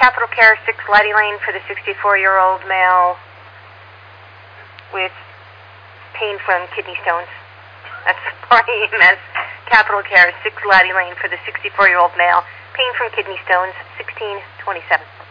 Capital Care 6 Laddie Lane for the 64-year-old male with pain from kidney stones. That's Florida EMS. Capital Care 6 Laddie Lane for the 64-year-old male, pain from kidney stones, 1627.